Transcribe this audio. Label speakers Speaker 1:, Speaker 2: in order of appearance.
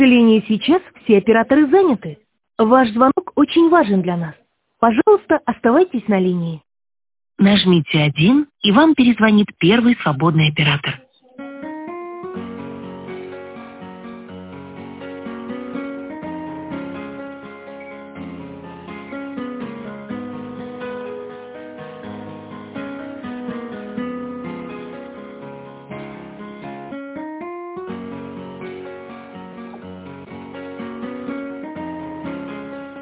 Speaker 1: сожалению, сейчас все операторы заняты. Ваш звонок очень важен для нас. Пожалуйста, оставайтесь на линии.
Speaker 2: Нажмите 1, и вам перезвонит первый свободный оператор.